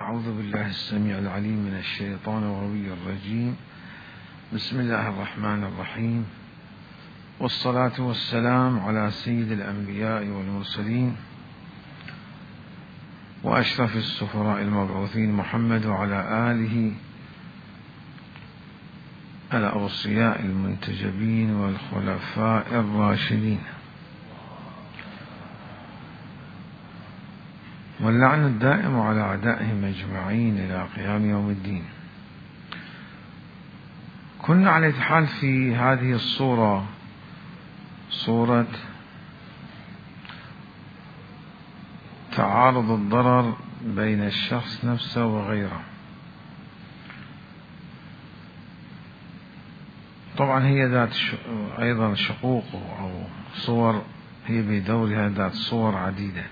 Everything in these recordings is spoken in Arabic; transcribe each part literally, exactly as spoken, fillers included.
أعوذ بالله السميع العليم من الشيطان الغوي الرجيم. بسم الله الرحمن الرحيم، والصلاة والسلام على سيد الأنبياء والمرسلين وأشرف السفراء المبعوثين محمد وعلى آله الأوصياء المنتجبين والخلفاء الراشدين، واللعن الدائم على أعدائهم أجمعين إلى قيام يوم الدين. كنا على حال في هذه الصورة، صورة تعارض الضرر بين الشخص نفسه وغيره. طبعا هي ذات أيضا شقوق أو صور، هي بدورها ذات صور عديدة،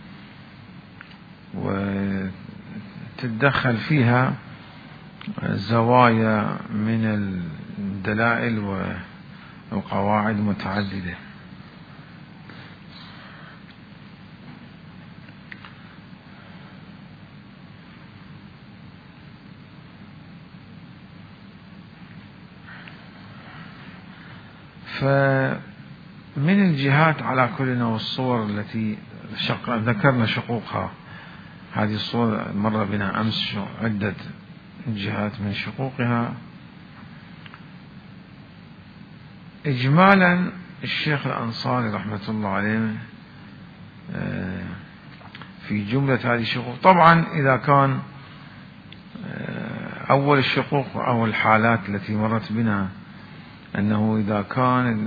وتتدخل فيها زوايا من الدلائل والقواعد متعددة. فمن الجهات على كلنا والصور التي شق... ذكرنا شقوقها، هذه الصور مر بنا أمس عدة جهات من شقوقها. إجمالا الشيخ الأنصاري رحمة الله عليه في جملة هذه الشقوق، طبعا إذا كان أول الشقوق أو الحالات التي مرت بنا أنه إذا كان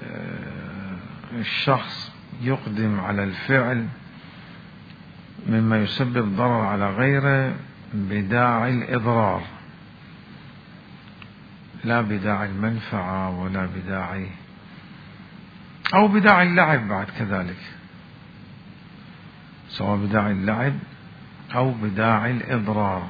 الشخص يقدم على الفعل مما يسبب ضرر على غيره بداعي الإضرار، لا بداعي المنفعة ولا بداعي أو بداعي اللعب بعد كذلك، سواء بداعي اللعب أو بداعي الإضرار،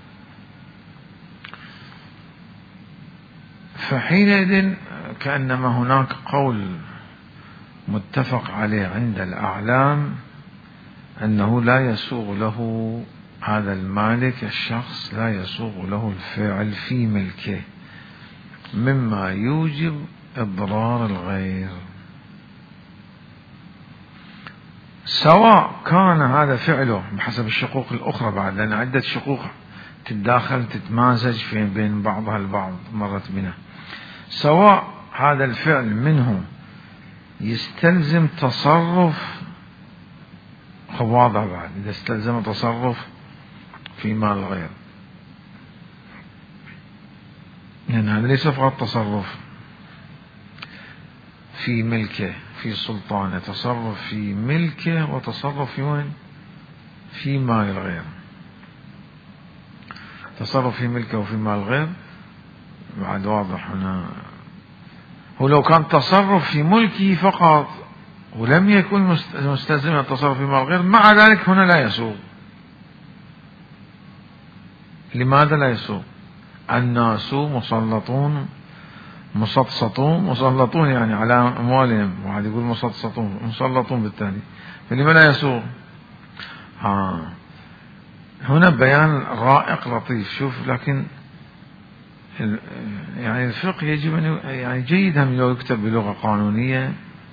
فحينئذ كأنما هناك قول متفق عليه عند الأعلام أنه لا يسوغ له هذا المالك، الشخص لا يسوغ له الفعل في ملكه مما يوجب إضرار الغير، سواء كان هذا فعله بحسب الشقوق الأخرى بعد، لأن عدة شقوق تتداخل تتمازج في بين بعضها البعض مرت بنا، سواء هذا الفعل منه يستلزم تصرف خواضع بعد، إذا استلزم تصرف في مال غير، لأن هذا ليس فقط تصرف في ملكه في سلطانه، تصرف في ملكه وتصرف في وين؟ في مال الغير. تصرف في ملكه وفي مال الغير بعد واضح هنا. هو لو كان تصرف في ملكه فقط ولم يكن مستلزما التصرف في مال الغير، مع ذلك هنا لا يسوغ. لماذا لا يسوغ؟ الناس مسلطون مسطسطون، مسلطون يعني على أموالهم، واحد يقول مسطسطون مسلطون بالتالي، فلما لا يسوغ؟ ها هنا بيان رائق لطيف. شوف، لكن يعني الفقه يجب أن يعني جيد هم لو يكتب بلغة قانونية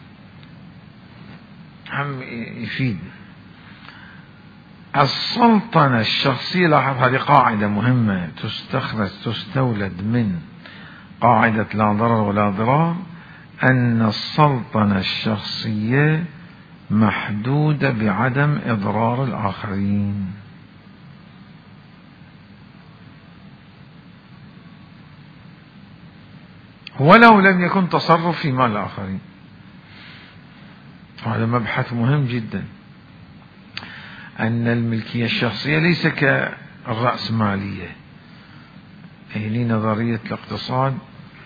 هم يفيد. السلطنة الشخصية، لاحظ هذه قاعدة مهمة تستخرج تستولد من قاعدة لا ضرر ولا ضرار، أن السلطنة الشخصية محدودة بعدم إضرار الآخرين، ولو لم يكن تصرف في مال الآخرين. هذا مبحث مهم جدا، أن الملكية الشخصية ليس كالرأسمالية، هي نظرية الاقتصاد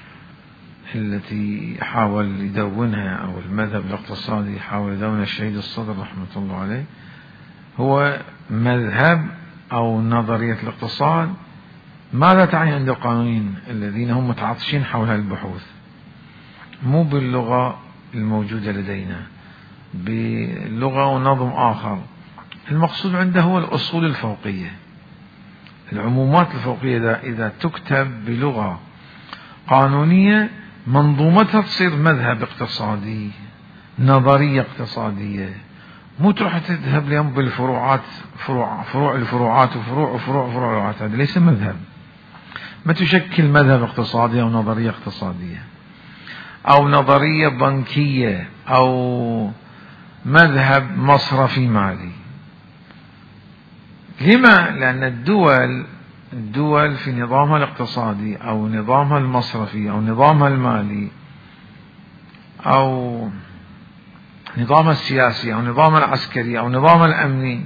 التي حاول يدونها، أو المذهب الاقتصادي يحاول يدونها الشهيد الصدر رحمة الله عليه، هو مذهب أو نظرية الاقتصاد ماذا تعني عند القانونيين الذين هم متعطشين حول البحوث، مو باللغة الموجودة لدينا، بلغة ونظم آخر. المقصود عنده هو الأصول الفوقية، العمومات الفوقية إذا, إذا تكتب بلغة قانونية منظومتها تصير مذهب اقتصادي، نظرية اقتصادية، مو تروح تذهب اليوم بالفروعات، فروع فروع الفروعات وفروع وفروع وفروعات، هذا ليس مذهب، ما تشكل مذهب اقتصادي أو نظرية اقتصادية أو نظرية بنكية أو مذهب مصرفي مالي. لما؟ لأن الدول الدول في نظامها الاقتصادي أو نظامها المصرفي أو نظامها المالي أو نظامها السياسي أو نظامها العسكري أو نظامها الأمني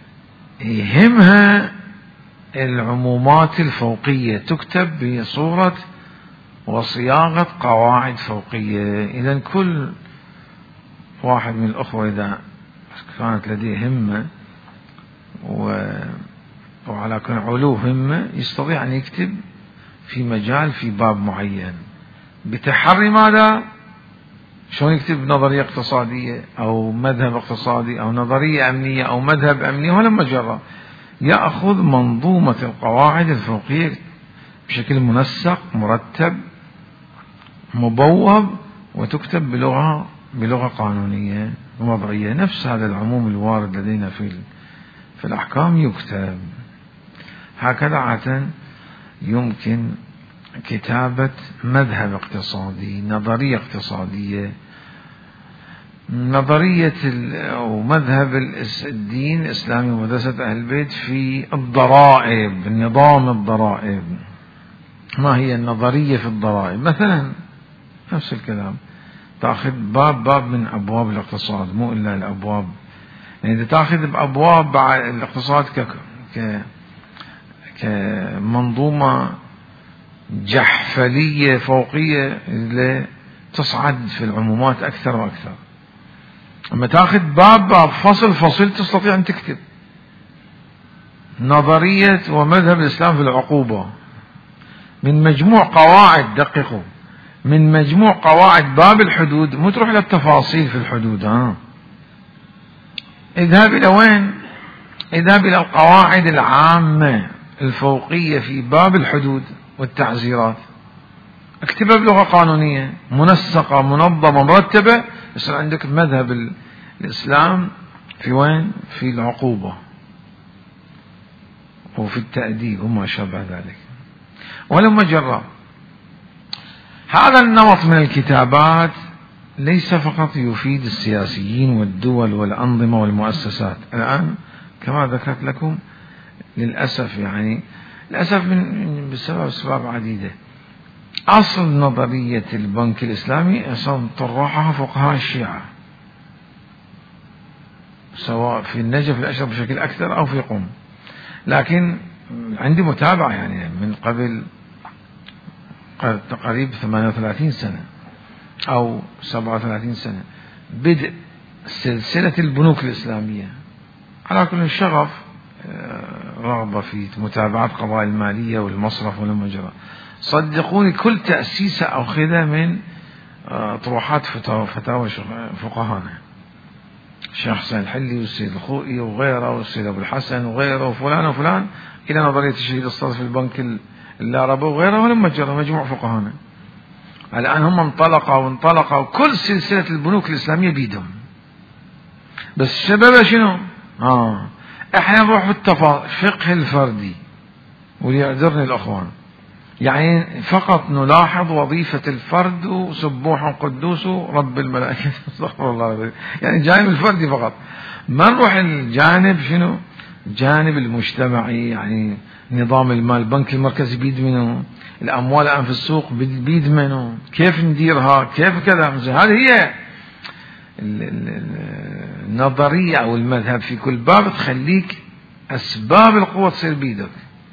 يهمها العمومات الفوقية، تكتب بصورة وصياغة قواعد فوقية. إذا كل واحد من الأخوة إذا كانت لديه همة و وعلى كل علو همة يستطيع أن يكتب في مجال في باب معين بتحري ماذا؟ شلون يكتب نظرية اقتصادية أو مذهب اقتصادي أو نظرية أمنية أو مذهب أمني، ولا مجرد يأخذ منظومة القواعد الفوقية بشكل منسق مرتب مبوب وتكتب بلغة بلغة قانونية وضعية. نفس هذا العموم الوارد لدينا في في الأحكام يكتب هكذا. عادة يمكن كتابة مذهب اقتصادي، نظرية اقتصادية، نظرية أو مذهب الدين الإسلامي ومدرسة أهل البيت في الضرائب، نظام الضرائب، ما هي النظرية في الضرائب مثلا. نفس الكلام تأخذ باب باب من أبواب الاقتصاد، مو إلا الأبواب، يعني إذا تأخذ بأبواب الاقتصاد ك ك كمنظومة جحفلية فوقية تصعد في العمومات أكثر وأكثر. أما تأخذ باب باب فصل فصل تستطيع أن تكتب نظرية ومذهب الإسلام في العقوبة من مجموع قواعد، دققوا، من مجموع قواعد باب الحدود، مو تروح للتفاصيل في الحدود. ها اذهب إلى وين؟ اذهب إلى القواعد العامة الفوقية في باب الحدود والتعزيرات، اكتبها بلغة قانونية منسقة منظمة مرتبة، يصير عندك مذهب الإسلام في وين؟ في العقوبة وفي التأديب وما شابه ذلك. ولما جرى هذا النمط من الكتابات ليس فقط يفيد السياسيين والدول والأنظمة والمؤسسات. الآن كما ذكرت لكم للأسف، يعني للأسف من بسبب أسباب عديدة، أصل نظرية البنك الإسلامي أصلا طرحها فقهاء الشيعة، سواء في النجف الأشرف بشكل أكثر أو في قم. لكن عندي متابعة يعني من قبل قريب ثمانية وثلاثين سنة أو سبعة وثلاثين سنة بدء سلسلة البنوك الإسلامية، على كل شغف رغبة في متابعة قضايا المالية والمصرف والمجرى. صدقوني كل تأسيس أخذ من طروحات فتاوى فقهانا، الشيخ حسين الحلي والسيد الخوئي وغيره والسيد أبو الحسن وغيره وفلان وفلان، إلى نظرية الشهيد الصادق في البنك اللاربي وغيره، ولما جرى مجموع فقهانا. الآن هم انطلقوا وانطلقوا كل سلسلة البنوك الإسلامية بيدهم، بس الشباب شنو؟ آه احنا نروح في التفاصيل، فقه الفردي، وليعذرني الأخوان، يعني فقط نلاحظ وظيفة الفرد وسبوح قدوس رب الملائكة استغفر الله، يعني جانب الفردي فقط، ما نروح الجانب شنو؟ جانب المجتمعي، يعني نظام المال، البنك المركزي بيد منه، الأموال الآن في السوق بيد منه، كيف نديرها، كيف كذا. هذه هي النظرية أو المذهب في كل باب، تخليك أسباب القوة تصير بيدك.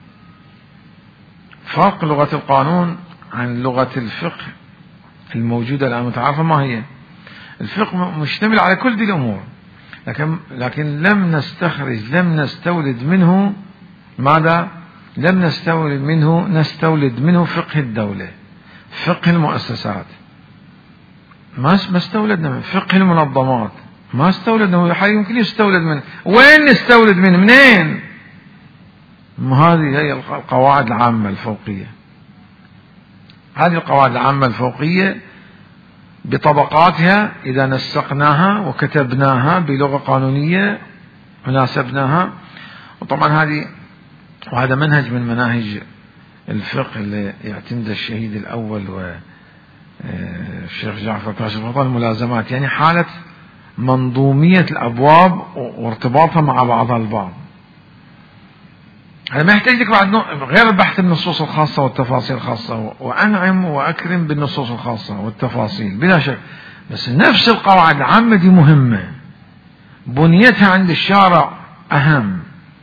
فرق لغة القانون عن لغة الفقه الموجودة الآن متعارفة. ما هي؟ الفقه مشتمل على كل دي الأمور، لكن لكن لم نستخرج لم نستولد منه ماذا؟ لم نستولد منه نستولد منه فقه الدولة، فقه المؤسسات، ما استولدنا من فقه المنظمات، ما استولدنا. يمكن يستولد منه. وين نستولد منه؟ منين؟ هذه هي القواعد العامة الفوقية. هذه القواعد العامة الفوقية بطبقاتها إذا نسقناها وكتبناها بلغة قانونية وناسبناها. وطبعا هذه وهذا منهج من مناهج الفقه اللي يعتمد الشهيد الأول والشيخ جعفر كاشف الغطاء، الملازمات، يعني حالة منظومية الأبواب وارتباطها مع بعضها البعض. هذا ما يحتاج لك بعد غير بحث النصوص الخاصة والتفاصيل الخاصة، وأنعم وأكرم بالنصوص الخاصة والتفاصيل بلا شك، بس نفس القواعد العامة دي مهمة، بنيتها عند الشارع أهم.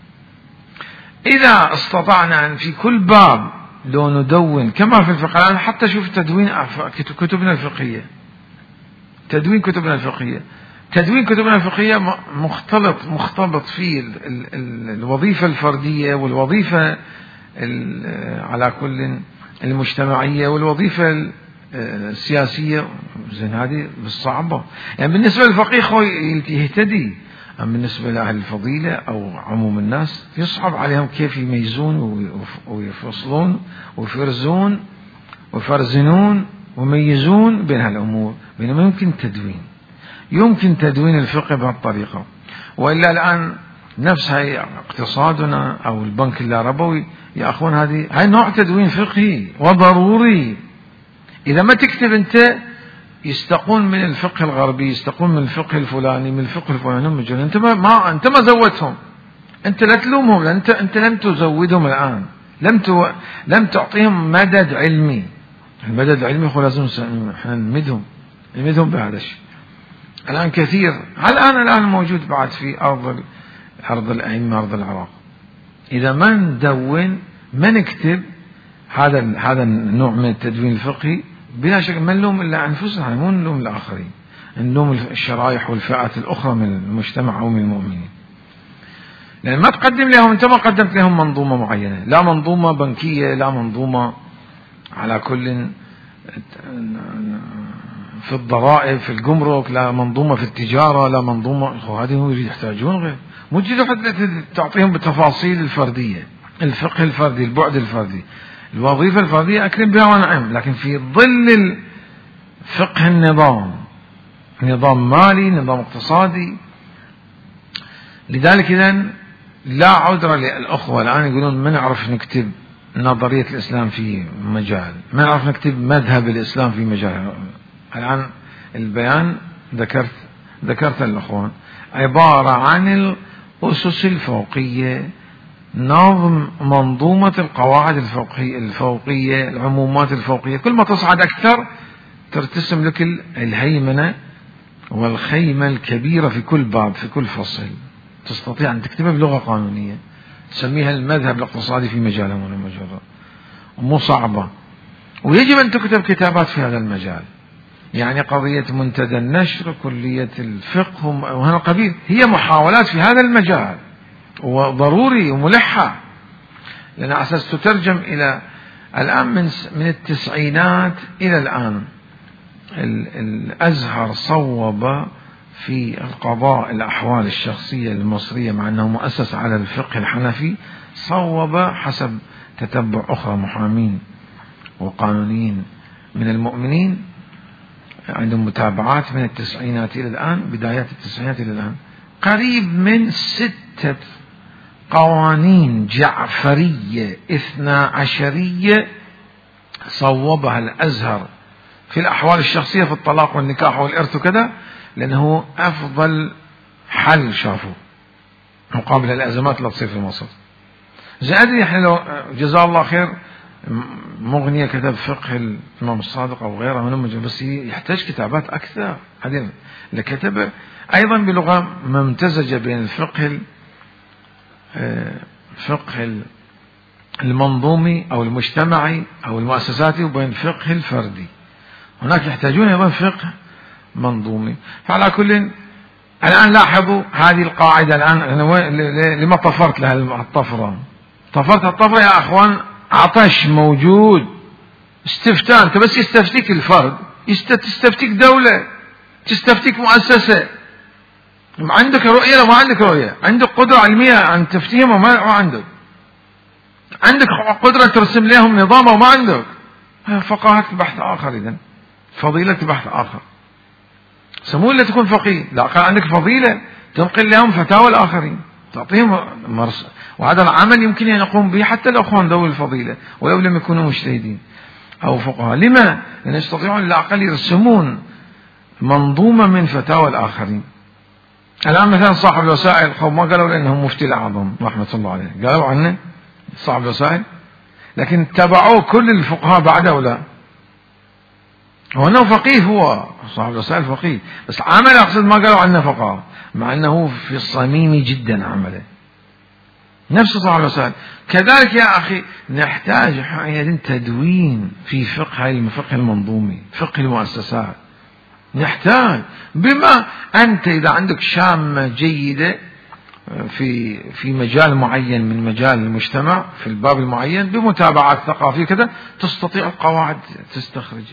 إذا استطعنا أن في كل باب لو ندون كما في الفقه، الآن حتى شوف تدوين كتبنا الفقهية، تدوين كتبنا الفقهية تدوين كتبنا الفقهية مختلط مختلط فيه ال ال ال الوظيفة الفردية والوظيفة على كل المجتمعية والوظيفة السياسية. زين هذه بالصعبة، يعني بالنسبة للفقيه خوي يهتدي، أما بالنسبة لأهل الفضيلة أو عموم الناس يصعب عليهم كيف يميزون ويفصلون ويفرزون ويفرزنون ويميزون بين هالأمور. بينما يمكن تدوين يمكن تدوين الفقه بهالطريقة. وإلا الآن نفس هاي اقتصادنا أو البنك اللاربوي يا أخوان، هذه هاي نوع تدوين فقهي وضروري. إذا ما تكتب أنت يستقون من الفقه الغربي، يستقون من الفقه الفلاني من الفقه الفلاني مجرد. أنت ما, ما أنت ما زودتهم، أنت لا تلومهم، أنت أنت لم تزودهم الآن، لم تو لم تعطيهم مدد علمي. المدد العلمي هو لازم احنا نمدهم نمدهم بهذا الشيء. الآن كثير الآن الآن موجود بعد في أرض أرض الأئمة، أرض العراق. إذا ما ندون ما نكتب هذا هذا النوع من التدوين الفقهي، بلا شك ما نلوم إلا أنفسنا، مو نلوم الآخرين، نلوم الشرائح والفئات الأخرى من المجتمع أو من المؤمنين. لأن ما تقدم لهم، أنت ما قدمت لهم منظومة معينة، لا منظومة بنكية، لا منظومة على كل في الضرائب في الجمرك، لا منظومة في التجارة، لا منظومة. هذه هم يحتاجون غير مو تجي تعطيهم بالتفاصيل الفردية، الفقه الفردي، البعد الفردي، الوظيفة الفردية أكرم بها ونعم، لكن في ظل فقه النظام، نظام مالي، نظام اقتصادي. لذلك إذن لا عذر للأخوة الآن يقولون ما نعرف نكتب نظرية الإسلام في مجال، ما نعرف نكتب مذهب الإسلام في مجال. الآن البيان ذكرت ذكرت الأخوان عبارة عن الأسس الفوقية، نظم منظومة القواعد الفوقية الفوقية العمومات الفوقية. كل ما تصعد أكثر ترتسم لك الهيمنة والخيمة الكبيرة في كل باب، في كل فصل، تستطيع أن تكتبها بلغة قانونية تسميها المذهب الاقتصادي في مجالها من المجال، مو صعبة. ويجب أن تكتب كتابات في هذا المجال، يعني قضية منتدى النشر، كلية الفقه وهذا القبيل، هي محاولات في هذا المجال وضروري وملحة، لأن على أساس تترجم إلى الآن من من التسعينات إلى الآن. الأزهر صوب في القضاء الأحوال الشخصية المصرية، مع أنه مؤسس على الفقه الحنفي، صوب حسب تتبع أخرى محامين وقانونيين من المؤمنين عندهم متابعات من التسعينات إلى الآن، بدايات التسعينات إلى الآن، قريب من ستة قوانين جعفرية اثنا عشرية صوبها الأزهر في الأحوال الشخصية، في الطلاق والنكاح والإرث وكذا، لأنه أفضل حل شافوا مقابل الأزمات اللي تصير في مصر. زائد احنا لو جزاه الله خير مغنية كتب فقه الإمام الصادق أو غيره من المجال، بس يحتاج كتابات أكثر. هذه اللي كتبه أيضا بلغة ممتزجة بين الفقه الفقه المنظومي أو المجتمعي أو المؤسساتي وبين الفقه الفردي. هناك يحتاجون أيضا فقه منظومي. فعلى كل الآن لاحظوا هذه القاعدة. الآن لما طفرت لها الطفرة؟ طفرت الطفرة يا أخوان، عطش موجود، استفتاء. أنت بس يستفتيك الفرد، تستفتيك دولة، تستفتيك مؤسسة، عندك رؤية لو ما عندك رؤية، عندك قدرة علمية عن تفتيهم وما عندك. عندك قدرة ترسم لهم نظام أو ما عندك؟ فقاهة بحث آخر. إذن فضيلة بحث آخر، سمو إلا تكون فقيه، لا كان عندك فضيلة تنقل لهم فتاوى الآخرين، تعطيهم مرس، وهذا العمل يمكن أن يقوم به حتى الأخوان ذوي الفضيلة ولو لم يكونوا مجتهدين أو فقهاء. لما؟ لأن يستطيعون على الأقل يرسمون منظومة من فتاوى الآخرين. الآن مثلا صاحب الوسائل ما قالوا لأنه مفتي الأعظم رحمة الله عليه، قالوا عنه صاحب الوسائل، لكن تبعوه كل الفقهاء بعده ولا؟ هو أنه فقيه، هو صاحب الوسائل فقيه، بس عمل أقصد ما قالوا عنه فقهاء، مع أنه في الصميم جدا عمله نفس صاحب الوسائل. كذلك يا أخي نحتاج حقيقة تدوين في فقه الفقه المنظومي، فقه المؤسسات، نحتاج. بما أنت إذا عندك شامة جيدة في في مجال معين من مجال المجتمع في الباب المعين بمتابعات ثقافية كذا، تستطيع القواعد تستخرج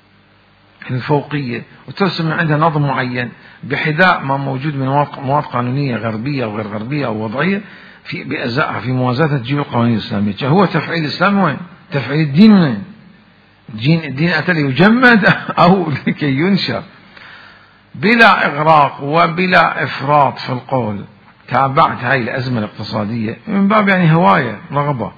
الفوقية وترسم عندها نظم معين بحذاء ما موجود من مواد قانونية غربية أو غير غربية أو وضعية في بأزائها في موازاتها تجيب القوانين الإسلامية. هو تفعيل الإسلام وين؟ تفعيل الدين وين؟ الدين الدين أتى ليجمد أو لكي ينشر بلا إغراق وبلا إفراط في القول. تابعت هاي الأزمة الاقتصادية من باب يعني هواية رغبة،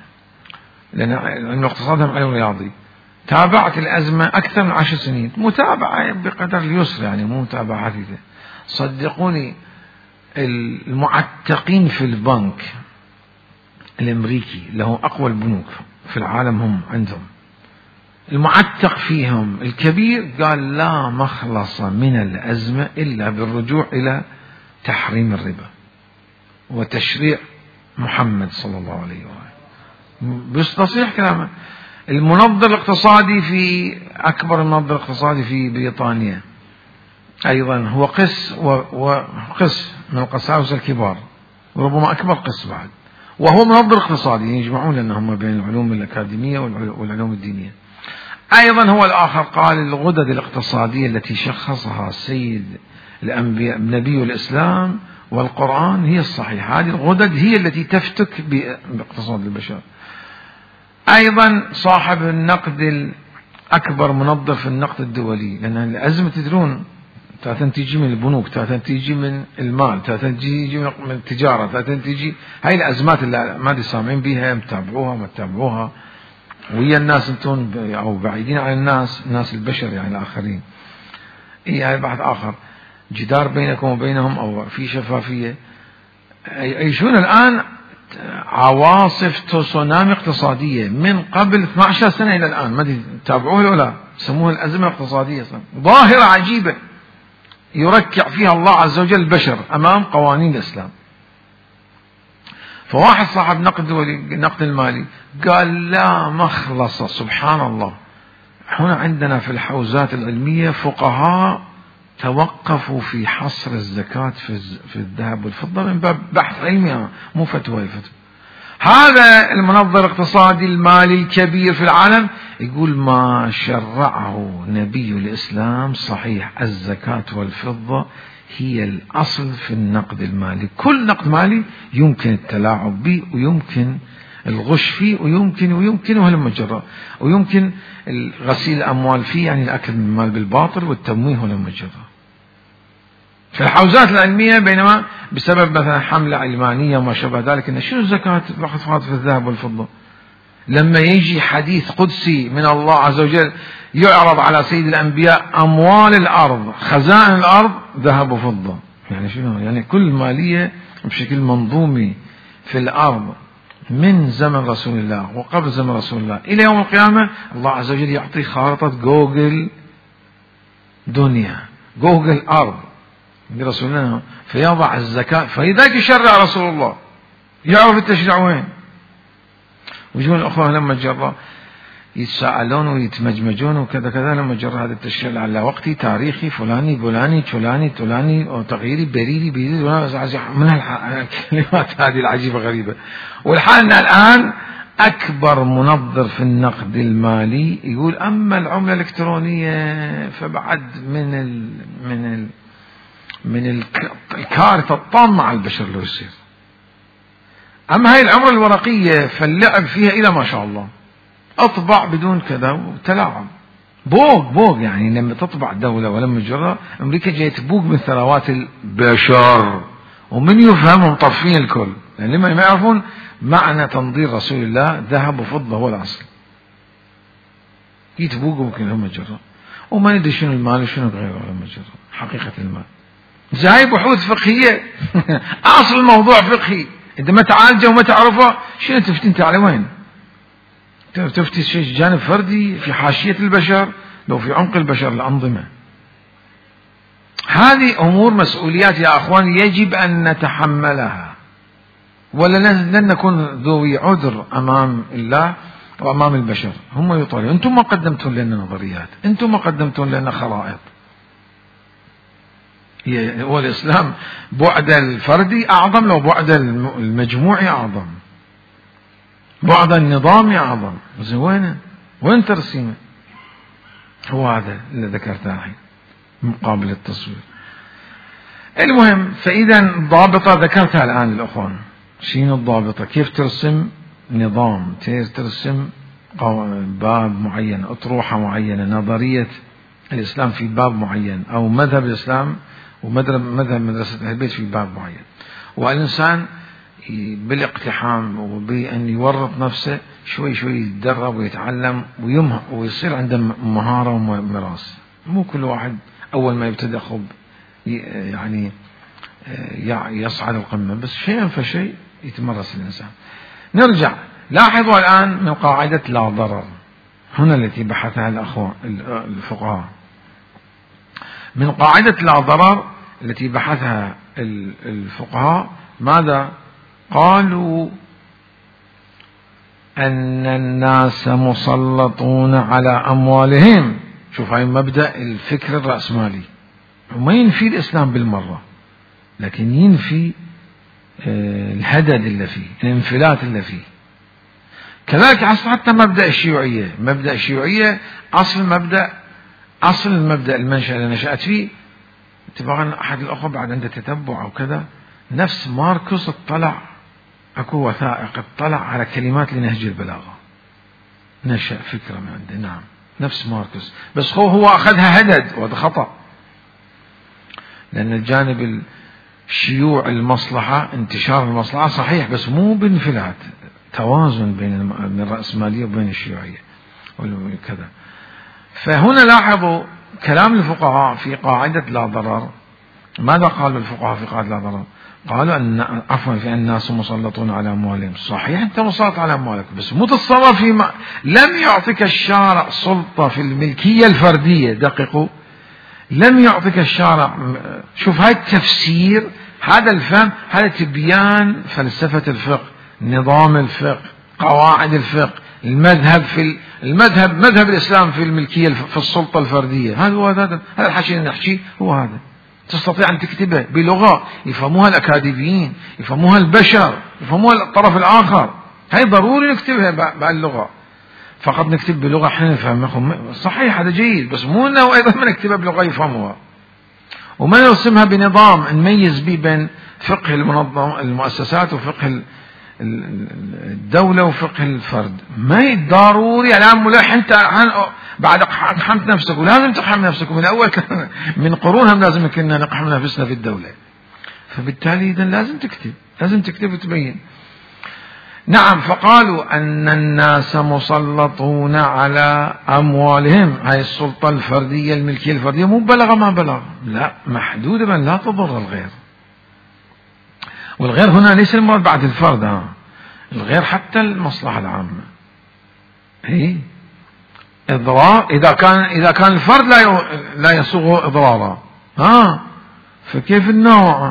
لأن الاقتصاد هم علم رياضي. تابعت الأزمة أكثر من عشر سنين متابعة بقدر اليسر، يعني مو متابعة عديدة. صدقوني المعتقين في البنك الأمريكي له أقوى البنوك في العالم، هم عندهم المعتق فيهم الكبير قال لا مخلص من الأزمة إلا بالرجوع إلى تحريم الربا وتشريع محمد صلى الله عليه وآله. بس تصحيح كلامه. المنظر الاقتصادي في أكبر منظر اقتصادي في بريطانيا أيضا هو قس وقس من القساوسة الكبار، وربما أكبر قس بعد، وهو منظر اقتصادي يجمعون لأنهم بين العلوم الأكاديمية والعلوم الدينية. أيضا هو الآخر قال الغدد الاقتصادية التي شخصها سيد الأنبياء نبي الإسلام والقرآن هي الصحيحة، هذه الغدد هي التي تفتك باقتصاد البشر. أيضا صاحب النقد الأكبر منظر في النقد الدولي، لأن الأزمة تدرون تيجي من البنوك، تيجي من المال، تيجي من التجارة، تيجي هاي الأزمات اللي ما دي سامعين بيها متابعوها ما تتابعوها ويا الناس انتم أو بعيدين عن الناس، الناس البشر يعني الآخرين. إيه هاي بعد آخر جدار بينكم وبينهم أو في شفافية. يعيشون الآن عواصف تسونامي اقتصادية من قبل اثنتي عشرة سنة إلى الآن، ما تتابعوها ولا لا؟ يسموها الأزمة الاقتصادية، ظاهرة عجيبة يركع فيها الله عز وجل البشر أمام قوانين الإسلام. فواحد صاحب نقد دولي نقد المالي قال لا مخلص، سبحان الله. هنا عندنا في الحوزات العلمية فقهاء توقفوا في حصر الزكاة في الذهب والفضة من باب بحث علمي مو فتوى فتوى. هذا المنظر الاقتصادي المالي الكبير في العالم يقول ما شرعه نبي الإسلام صحيح، الزكاة والفضة هي الأصل في النقد المالي. كل نقد مالي يمكن التلاعب به ويمكن الغش فيه ويمكن ويمكن وهلم جرى، ويمكن غسيل الأموال فيه يعني الأكل من المال بالباطل والتمويه وهلم جرى. في الحوزات العلمية بينما بسبب مثلا حملة علمانية وما شابه ذلك إن شنو الزكاة في الذهب والفضة، لما يجي حديث قدسي من الله عز وجل يعرض على سيد الأنبياء أموال الأرض خزائن الأرض ذهب وفضة، يعني شنو؟ يعني كل مالية بشكل منظومي في الأرض من زمن رسول الله وقبل زمن رسول الله إلى يوم القيامة. الله عز وجل يعطي خارطة جوجل دنيا، جوجل أرض برسول الله، فيضع الزكاة. فلذلك يشرع رسول الله يعرف التشريع وين. ويجون الأخوة لما جرى يتساءلون ويتمجمجون وكذا كذا لما جرى هذا التشريع على وقتي تاريخي فلاني فلاني فلاني فلاني وتغييري بريري بريري من الكلمات هذه العجيبة غريبة. والحال أن الآن أكبر منظر في النقد المالي يقول أما العملة الإلكترونية فبعد من ال من ال من الكارثة الطامة على البشر لو يصير. أما هاي العمر الورقية فاللعب فيها إلى ما شاء الله، أطبع بدون كذا وتلاعب، بوق بوق يعني لما تطبع دولة ولما تجرها أمريكا جاية تبوق من ثروات البشر، ومن يفهمهم طرفين الكل، لأن لما ما يعرفون معنى تنظير رسول الله ذهب وفضة هو الأصل، يتبوقوا ممكن هم جرة وما ندري شنو المال وشنو غيره لما جرة حقيقة المال. زي بحوث فقهية أصل الموضوع فقهي، أنت ما تعالجه وما تعرفه شنو تفتي أنت على وين؟ تفتي شيء جانب فردي في حاشية البشر، لو في عمق البشر الأنظمة. هذه أمور مسؤوليات يا أخوان يجب أن نتحملها، ولا لن نكون ذوي عذر أمام الله وأمام البشر. هم يطالبون أنتم ما قدمتم لنا نظريات، أنتم ما قدمتم لنا خرائط. هو الإسلام بعد الفردي أعظم، لو بعد المجموعي أعظم، بعد النظام أعظم. زين وين وين ترسيمه؟ هو هذا اللي ذكرته الحين مقابل التصوير. المهم، فإذا الضابطة ذكرتها الآن للأخوان. شنو الضابطة؟ كيف ترسم نظام، كيف ترسم باب معين، أطروحة معينة، نظرية الإسلام في باب معين، أو مذهب الإسلام ومذهب مدرسة أهل البيت في باب معين. والإنسان بالاقتحام وبأن يورط نفسه شوي شوي يتدرب ويتعلم ويمهر ويصير عنده مهارة ومراس. مو كل واحد أول ما يبتدأ خب يعني يصعد القمة، بس شيئا فشيء يتمرس الإنسان. نرجع لاحظوا الآن من قاعدة لا ضرر هنا التي بحثها الأخوان الفقهاء. من قاعدة لا ضرر التي بحثها الفقهاء ماذا قالوا؟ أن الناس مسلطون على أموالهم. شوف هاي مبدأ الفكر الرأسمالي، وما ينفي الإسلام بالمرة، لكن ينفي الهدد اللي فيه، الانفلات اللي فيه. كذلك حتى مبدأ الشيوعية، مبدأ الشيوعية أصل مبدأ أصل المبدأ المنشأ اللي نشأت فيه. طبعا أحد الأخوة بعد عنده تتبع أو كذا، نفس ماركوس اطلع، أكو وثائق اطلع على كلمات لنهج البلاغة، نشأ فكرة من عنده. نعم نفس ماركوس، بس هو هو أخذها هدد، وهذا خطأ، لأن الجانب الشيوع المصلحة انتشار المصلحة صحيح، بس مو بانفلات، توازن بين الرأسمالية وبين الشيوعية وكذا. فهنا لاحظوا كلام الفقهاء في قاعدة لا ضرر. ماذا قالوا الفقهاء في قاعدة لا ضرر؟ قالوا أن عفوا في الناس مسلطون على أموالهم. صحيح أنت مسلط على أموالك، بس مو تتصرف فيما لم يعطيك الشارع سلطة في الملكية الفردية. دققوا، لم يعطيك الشارع. شوف هاي التفسير، هذا الفهم، هذا تبيان فلسفة الفقه، نظام الفقه، قواعد الفقه، المذهب في المذهب مذهب الإسلام في الملكية في السلطة الفردية. هذا هو هذا هذا الحكي اللي نحكيه هو هذا. تستطيع أن تكتبه بلغة يفهموها الأكاديميين، يفهموها البشر، يفهموها الطرف الآخر. هاي ضروري نكتبها باللغة، فقط نكتب بلغة احنا نفهمها صحيح، هذا جيد، بس مو أنه أيضا ما نكتبها بلغة يفهموها، وما نرسمها بنظام نميز به بين فقه المنظم المؤسسات وفقه الدولة وفقه الفرد. ما ضروري الآن ملح أنت بعد اقحمت نفسك، ولازم تقحم نفسك من أول من قرون، هم لازم كنا نقحم نفسنا في الدولة. فبالتالي إذن لازم تكتب، لازم تكتب وتبين. نعم، فقالوا أن الناس مسلطون على أموالهم. هاي السلطة الفردية الملكية الفردية مو بلغ ما بلغ، لا، محدودة من لا تضر الغير. والغير هنا ليس المراد بعد الفرد، ها. الغير حتى المصلحة العامة. هي إضرار إذا كان إذا كان الفرد لا لا يسوغ إضرارا، ها، فكيف النوع؟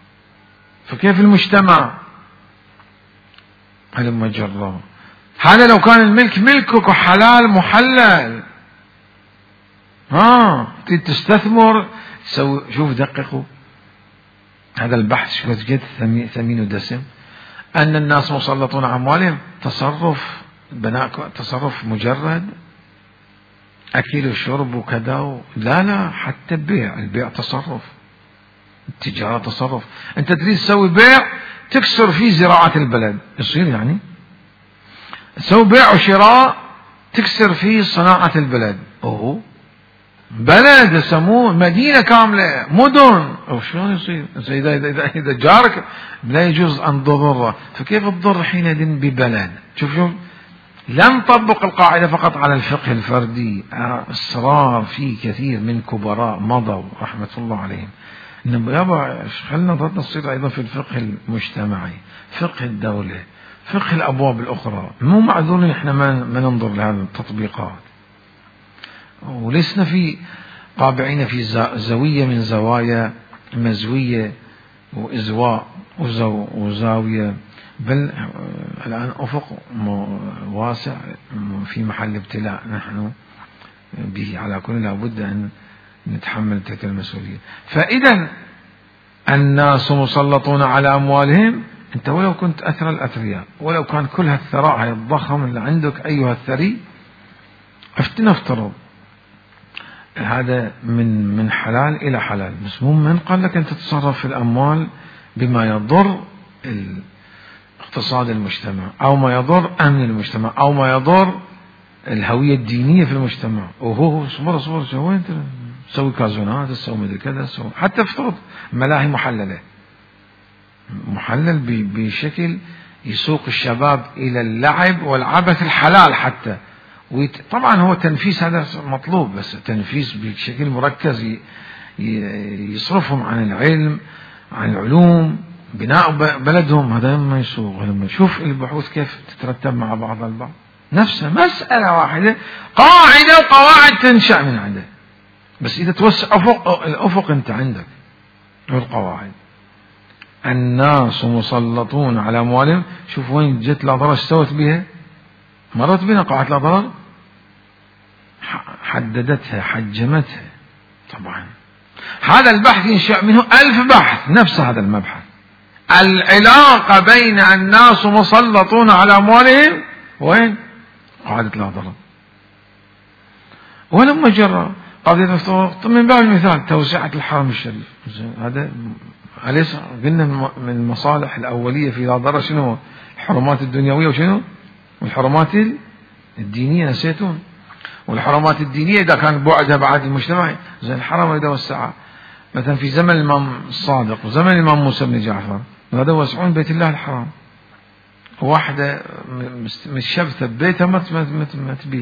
فكيف المجتمع؟ هلما جرى. هذا لو كان الملك ملكك وحلال محلل، ها، تستثمر تسوي. شوف دققوا هذا البحث، شوف جد ثمين ودسم. أن الناس مسلطون على أموالهم، تصرف بناء تصرف مجرد أكل وشرب وكذا، لا لا، حتى البيع، البيع تصرف. التجارة تصرف. أنت تريد تسوي بيع تكسر فيه زراعة البلد، يصير يعني تسوي بيع وشراء تكسر فيه صناعة البلد. أوه بلد يسموه مدينة كاملة، مدن، أو شلون يصير؟ إذا إذا إذا جارك لا يجوز أن تضره، فكيف تضر حينئذ ببلد؟ شوف شوف لم طبق القاعدة فقط على الفقه الفردي، إصرار في كثير من كبراء مضوا رحمة الله عليهم إنه يابا خلنا نصير أيضا في الفقه المجتمعي، فقه الدولة، فقه الأبواب الأخرى. مو معذورين إحنا ما ما ننظر لهذه التطبيقات، ولسنا في قابعين في زاوية من زوايا مزوية وإزواء وزاوية، بل الآن أفق واسع في محل ابتلاء نحن به، على كل لابد أن نتحمل تلك المسؤولية. فإذا الناس مسلطون على أموالهم، أنت ولو كنت أثرى الأثرياء، ولو كان كل هالثراء الضخم اللي عندك أيها الثري، نفترض هذا من من حلال إلى حلال، بس مو من قال لك أنت تتصرف في الأموال بما يضر اقتصاد المجتمع أو ما يضر أمن المجتمع أو ما يضر الهوية الدينية في المجتمع. وهو صبر صبر شو أنت تسوي كازونات، تسوي مدري كذا، تسوي حتى افترض ملاهي محللة، محلل بشكل يسوق الشباب إلى اللعب والعبث الحلال حتى. طبعا هو تنفيس هذا مطلوب، بس تنفيس بشكل مركز يصرفهم عن العلم عن العلوم بناء بلدهم، هذا ما يسوق. لما نشوف البحوث كيف تترتب مع بعض البعض، نفسها مسألة واحدة، قاعدة وقواعد تنشأ من عنده، بس إذا توسع أفق الأفق أنت عندك والقواعد. الناس مسلطون على أموالهم، شوف وين جت لا ضرر استوت بها، مرت بنا قاعدة لا ضرر، حددتها حجمتها. طبعا هذا البحث ينشأ منه ألف بحث، نفس هذا المبحث، العلاقة بين الناس مسلطون على أموالهم وين قاعدة لا ضرر. ولما جرى قضية من باب المثال توسعة الحرم الشريف، هذا أليس قلنا من المصالح الأولية في لا ضرر شنو؟ الحرمات الدنيوية وشنو؟ والحرمات الدينية نسيتون. والحرمات الدينية إذا كان بعدها بعد المجتمع، زي الحرم إذا وسعها مثلا في زمن الإمام الصادق وزمن الإمام موسى بن جعفر، هذا وسعون بيت الله الحرام، واحدة مش شبثة ببيتها ما تبيع،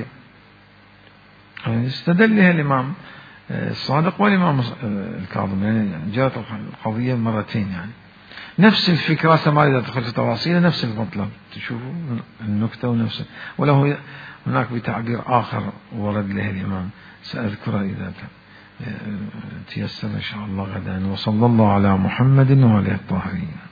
استدل لها الإمام الصادق والإمام الكاظم، يعني جاءت القضية مرتين. يعني نفس الفكرة سما إذا دخلت في تفاصيل نفس المطلب، تشوفوا النكتة ونفسه، وله هناك بتعبير آخر ورد له الإمام سأذكره إذا تيسر إن شاء الله غدا. وصلى الله على محمد وعلى الطاهرين.